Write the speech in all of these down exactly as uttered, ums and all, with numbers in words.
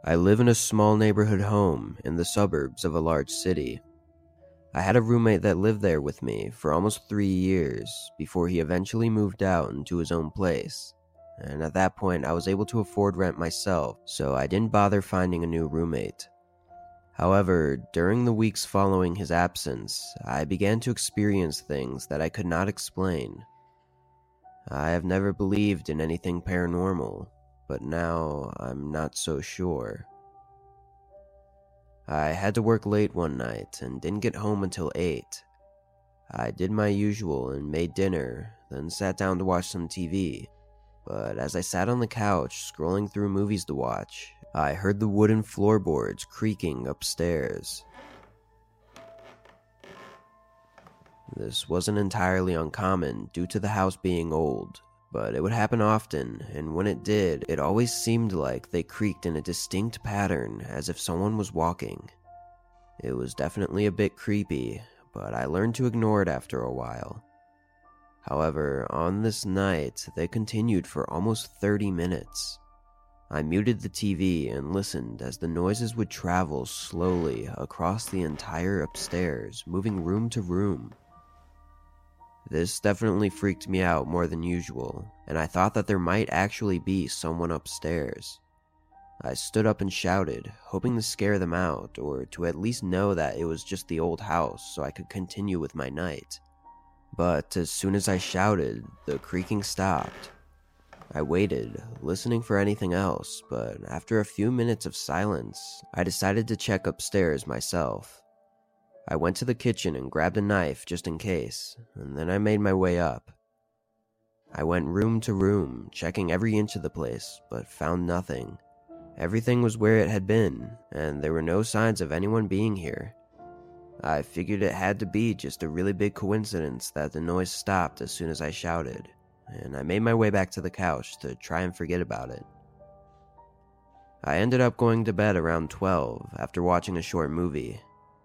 I live in a small neighborhood home in the suburbs of a large city. I had a roommate that lived there with me for almost three years before he eventually moved out into his own place, and at that point I was able to afford rent myself, so I didn't bother finding a new roommate. However, during the weeks following his absence, I began to experience things that I could not explain. I have never believed in anything paranormal, but now I'm not so sure. I had to work late one night and didn't get home until eight. I did my usual and made dinner, then sat down to watch some T V. But as I sat on the couch scrolling through movies to watch, I heard the wooden floorboards creaking upstairs. This wasn't entirely uncommon due to the house being old, but it would happen often, and when it did, it always seemed like they creaked in a distinct pattern as if someone was walking. It was definitely a bit creepy, but I learned to ignore it after a while. However, on this night, they continued for almost thirty minutes. I muted the T V and listened as the noises would travel slowly across the entire upstairs, moving room to room. This definitely freaked me out more than usual, and I thought that there might actually be someone upstairs. I stood up and shouted, hoping to scare them out, or to at least know that it was just the old house so I could continue with my night. But as soon as I shouted, the creaking stopped. I waited, listening for anything else, but after a few minutes of silence, I decided to check upstairs myself. I went to the kitchen and grabbed a knife just in case, and then I made my way up. I went room to room, checking every inch of the place, but found nothing. Everything was where it had been, and there were no signs of anyone being here. I figured it had to be just a really big coincidence that the noise stopped as soon as I shouted, and I made my way back to the couch to try and forget about it. I ended up going to bed around twelve after watching a short movie.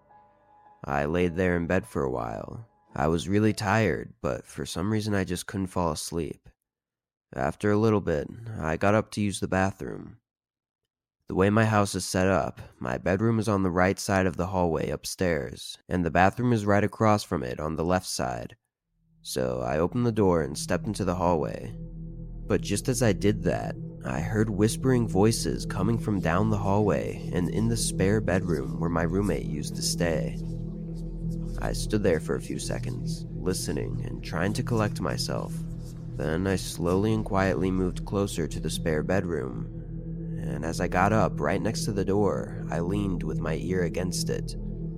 I laid there in bed for a while. I was really tired, but for some reason I just couldn't fall asleep. After a little bit, I got up to use the bathroom. The way my house is set up, my bedroom is on the right side of the hallway upstairs, and the bathroom is right across from it on the left side. So I opened the door and stepped into the hallway. But just as I did that, I heard whispering voices coming from down the hallway and in the spare bedroom where my roommate used to stay. I stood there for a few seconds, listening and trying to collect myself. Then I slowly and quietly moved closer to the spare bedroom, and as I got up right next to the door, I leaned with my ear against it.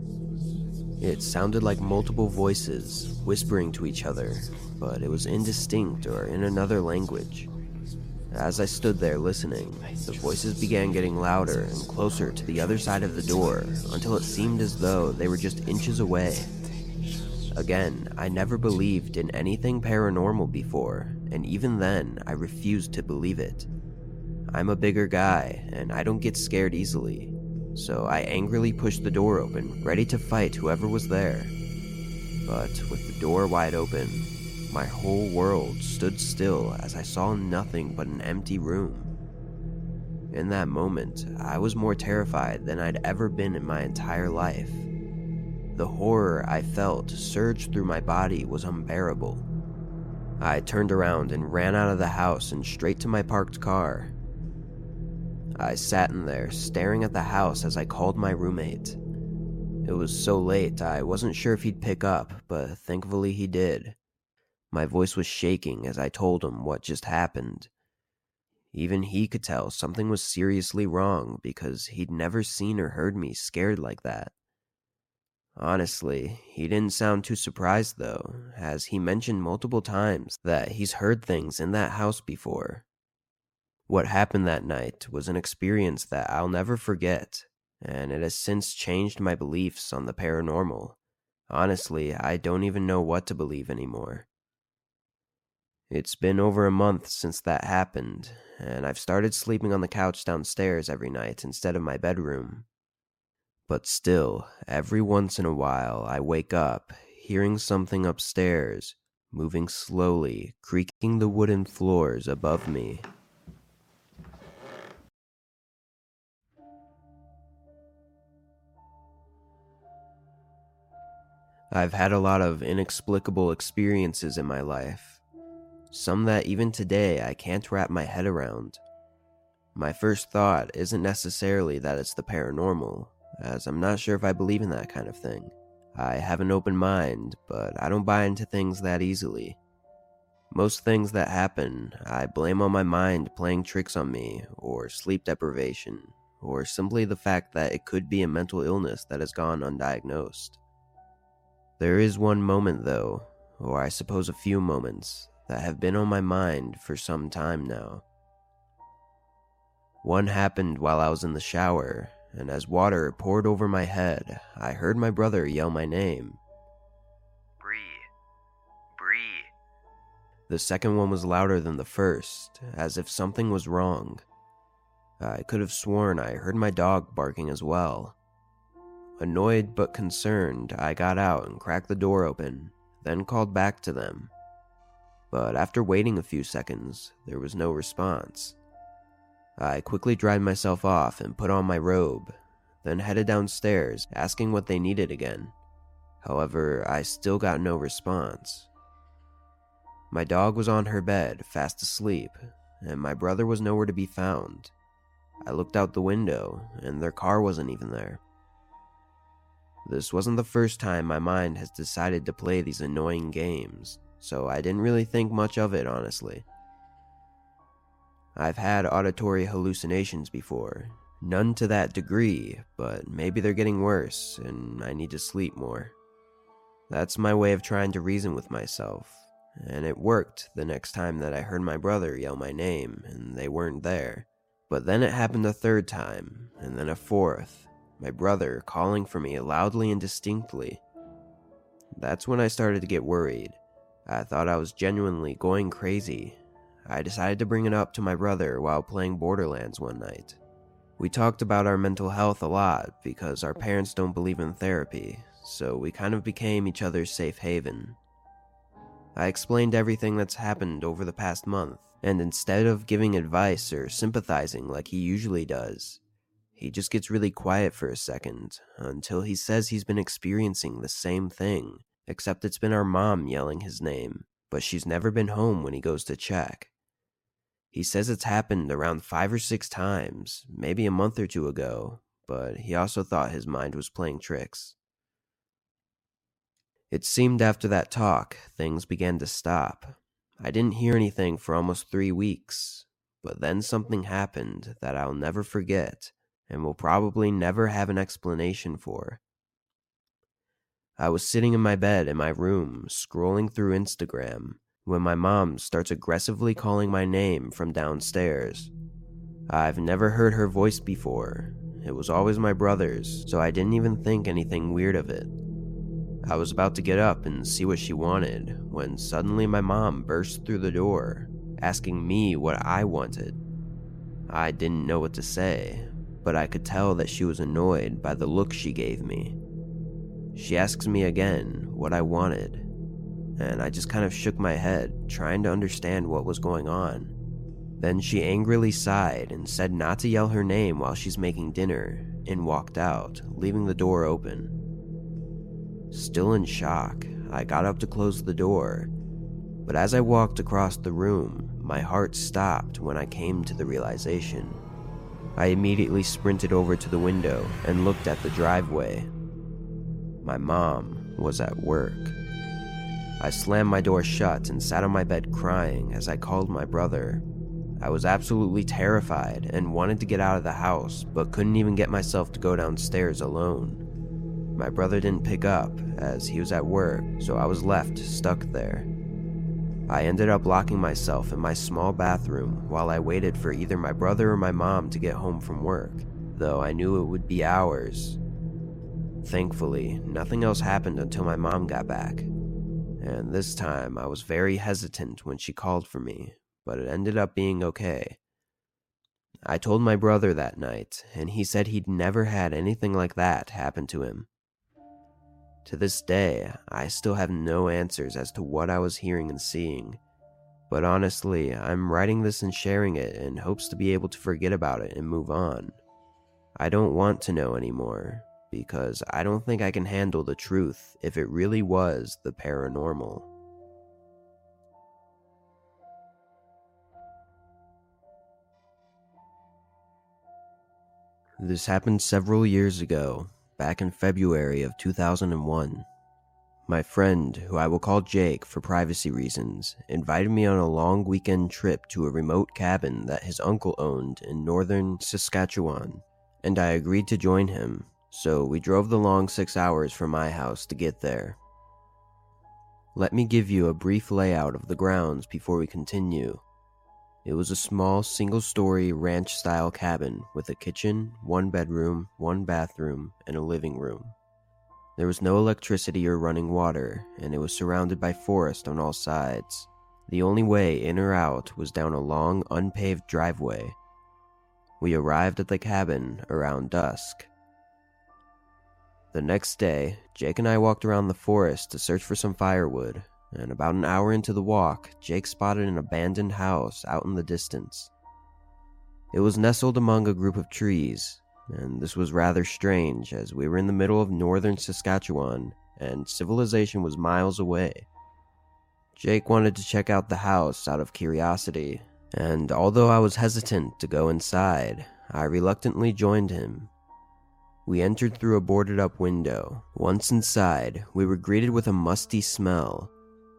It sounded like multiple voices whispering to each other, but it was indistinct or in another language. As I stood there listening, the voices began getting louder and closer to the other side of the door until it seemed as though they were just inches away. Again, I never believed in anything paranormal before, and even then, I refused to believe it. I'm a bigger guy, and I don't get scared easily, so I angrily pushed the door open, ready to fight whoever was there. But with the door wide open, my whole world stood still as I saw nothing but an empty room. In that moment, I was more terrified than I'd ever been in my entire life. The horror I felt surge through my body was unbearable. I turned around and ran out of the house and straight to my parked car. I sat in there, staring at the house as I called my roommate. It was so late, I wasn't sure if he'd pick up, but thankfully he did. My voice was shaking as I told him what just happened. Even he could tell something was seriously wrong because he'd never seen or heard me scared like that. Honestly, he didn't sound too surprised though, as he mentioned multiple times that he's heard things in that house before. What happened that night was an experience that I'll never forget, and it has since changed my beliefs on the paranormal. Honestly, I don't even know what to believe anymore. It's been over a month since that happened, and I've started sleeping on the couch downstairs every night instead of my bedroom. But still, every once in a while I wake up, hearing something upstairs, moving slowly, creaking the wooden floors above me. I've had a lot of inexplicable experiences in my life, some that even today I can't wrap my head around. My first thought isn't necessarily that it's the paranormal, as I'm not sure if I believe in that kind of thing. I have an open mind, but I don't buy into things that easily. Most things that happen, I blame on my mind playing tricks on me, or sleep deprivation, or simply the fact that it could be a mental illness that has gone undiagnosed. There is one moment though, or I suppose a few moments, that have been on my mind for some time now. One happened while I was in the shower, and as water poured over my head, I heard my brother yell my name. Bree. Bree. The second one was louder than the first, as if something was wrong. I could have sworn I heard my dog barking as well. Annoyed but concerned, I got out and cracked the door open, then called back to them. But after waiting a few seconds, there was no response. I quickly dried myself off and put on my robe, then headed downstairs asking what they needed again. However, I still got no response. My dog was on her bed, fast asleep, and my brother was nowhere to be found. I looked out the window, and their car wasn't even there. This wasn't the first time my mind has decided to play these annoying games, so I didn't really think much of it, honestly. I've had auditory hallucinations before, none to that degree, but maybe they're getting worse and I need to sleep more. That's my way of trying to reason with myself, and it worked the next time that I heard my brother yell my name and they weren't there. But then it happened a third time, and then a fourth, my brother calling for me loudly and distinctly. That's when I started to get worried. I thought I was genuinely going crazy. I decided to bring it up to my brother while playing Borderlands one night. We talked about our mental health a lot because our parents don't believe in therapy, so we kind of became each other's safe haven. I explained everything that's happened over the past month, and instead of giving advice or sympathizing like he usually does, he just gets really quiet for a second until he says he's been experiencing the same thing, except it's been our mom yelling his name, but she's never been home when he goes to check. He says it's happened around five or six times, maybe a month or two ago, but he also thought his mind was playing tricks. It seemed after that talk, things began to stop. I didn't hear anything for almost three weeks, but then something happened that I'll never forget and will probably never have an explanation for. I was sitting in my bed in my room, scrolling through Instagram, when my mom starts aggressively calling my name from downstairs. I've never heard her voice before. It was always my brother's, so I didn't even think anything weird of it. I was about to get up and see what she wanted, when suddenly my mom burst through the door, asking me what I wanted. I didn't know what to say, but I could tell that she was annoyed by the look she gave me. She asks me again what I wanted, and I just kind of shook my head, trying to understand what was going on. Then she angrily sighed and said not to yell her name while she's making dinner, and walked out, leaving the door open. Still in shock, I got up to close the door, but as I walked across the room, my heart stopped when I came to the realization. I immediately sprinted over to the window and looked at the driveway. My mom was at work. I slammed my door shut and sat on my bed crying as I called my brother. I was absolutely terrified and wanted to get out of the house, but couldn't even get myself to go downstairs alone. My brother didn't pick up as he was at work, so I was left stuck there. I ended up locking myself in my small bathroom while I waited for either my brother or my mom to get home from work, though I knew it would be hours. Thankfully, nothing else happened until my mom got back, and this time I was very hesitant when she called for me, but it ended up being okay. I told my brother that night, and he said he'd never had anything like that happen to him. To this day, I still have no answers as to what I was hearing and seeing, but honestly, I'm writing this and sharing it in hopes to be able to forget about it and move on. I don't want to know anymore, because I don't think I can handle the truth if it really was the paranormal. This happened several years ago, back in February of two thousand one. My friend, who I will call Jake for privacy reasons, invited me on a long weekend trip to a remote cabin that his uncle owned in northern Saskatchewan, and I agreed to join him, so we drove the long six hours from my house to get there. Let me give you a brief layout of the grounds before we continue. It was a small single-story ranch-style cabin with a kitchen, one bedroom, one bathroom, and a living room. There was no electricity or running water, and it was surrounded by forest on all sides. The only way in or out was down a long, unpaved driveway. We arrived at the cabin around dusk. The next day, Jake and I walked around the forest to search for some firewood, and about an hour into the walk, Jake spotted an abandoned house out in the distance. It was nestled among a group of trees, and this was rather strange as we were in the middle of northern Saskatchewan and civilization was miles away. Jake wanted to check out the house out of curiosity, and although I was hesitant to go inside, I reluctantly joined him. We entered through a boarded-up window. Once inside, we were greeted with a musty smell.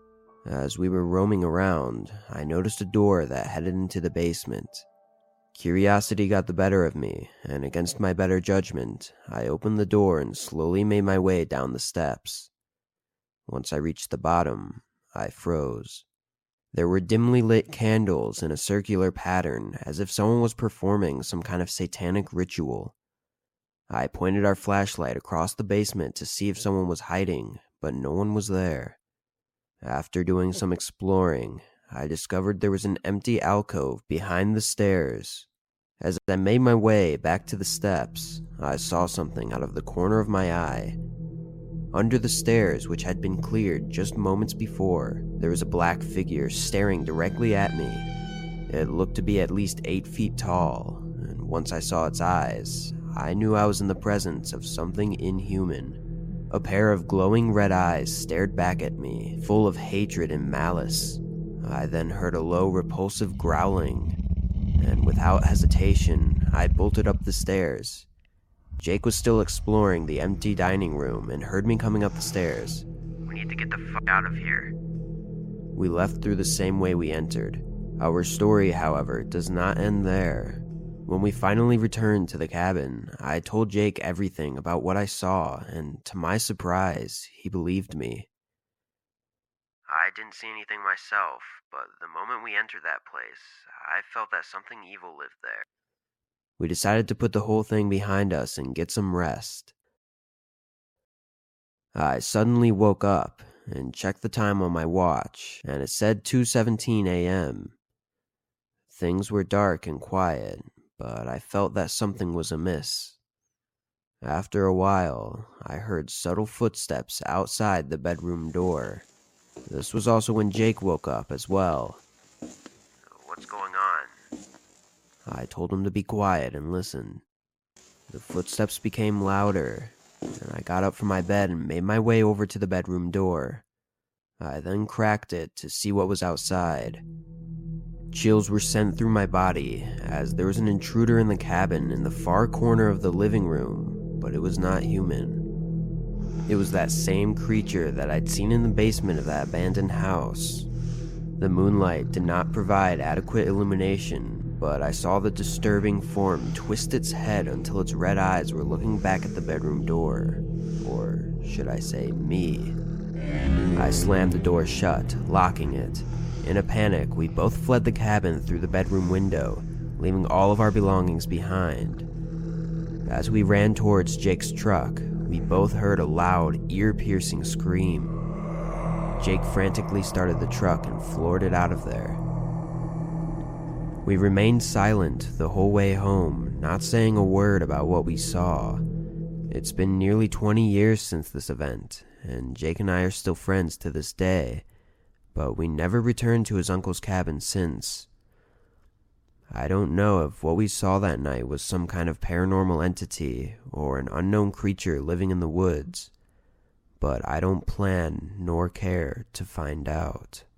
As we were roaming around, I noticed a door that headed into the basement. Curiosity got the better of me, and against my better judgment, I opened the door and slowly made my way down the steps. Once I reached the bottom, I froze. There were dimly lit candles in a circular pattern, as if someone was performing some kind of satanic ritual. I pointed our flashlight across the basement to see if someone was hiding, but no one was there. After doing some exploring, I discovered there was an empty alcove behind the stairs. As I made my way back to the steps, I saw something out of the corner of my eye. Under the stairs, which had been cleared just moments before, there was a black figure staring directly at me. It looked to be at least eight feet tall, and once I saw its eyes, I knew I was in the presence of something inhuman. A pair of glowing red eyes stared back at me, full of hatred and malice. I then heard a low, repulsive growling, and without hesitation, I bolted up the stairs. Jake was still exploring the empty dining room and heard me coming up the stairs. "We need to get the fuck out of here." We left through the same way we entered. Our story, however, does not end there. When we finally returned to the cabin, I told Jake everything about what I saw, and to my surprise, he believed me. "I didn't see anything myself, but the moment we entered that place, I felt that something evil lived there." We decided to put the whole thing behind us and get some rest. I suddenly woke up and checked the time on my watch, and it said two seventeen a.m. Things were dark and quiet, but I felt that something was amiss. After a while, I heard subtle footsteps outside the bedroom door. This was also when Jake woke up as well. "What's going on?" I told him to be quiet and listen. The footsteps became louder, and I got up from my bed and made my way over to the bedroom door. I then cracked it to see what was outside. Chills were sent through my body, as there was an intruder in the cabin in the far corner of the living room, but it was not human. It was that same creature that I'd seen in the basement of that abandoned house. The moonlight did not provide adequate illumination, but I saw the disturbing form twist its head until its red eyes were looking back at the bedroom door. Or should I say, me. I slammed the door shut, locking it. In a panic, we both fled the cabin through the bedroom window, leaving all of our belongings behind. As we ran towards Jake's truck, we both heard a loud, ear-piercing scream. Jake frantically started the truck and floored it out of there. We remained silent the whole way home, not saying a word about what we saw. It's been nearly twenty years since this event, and Jake and I are still friends to this day, but we never returned to his uncle's cabin since. I don't know if what we saw that night was some kind of paranormal entity or an unknown creature living in the woods, but I don't plan nor care to find out.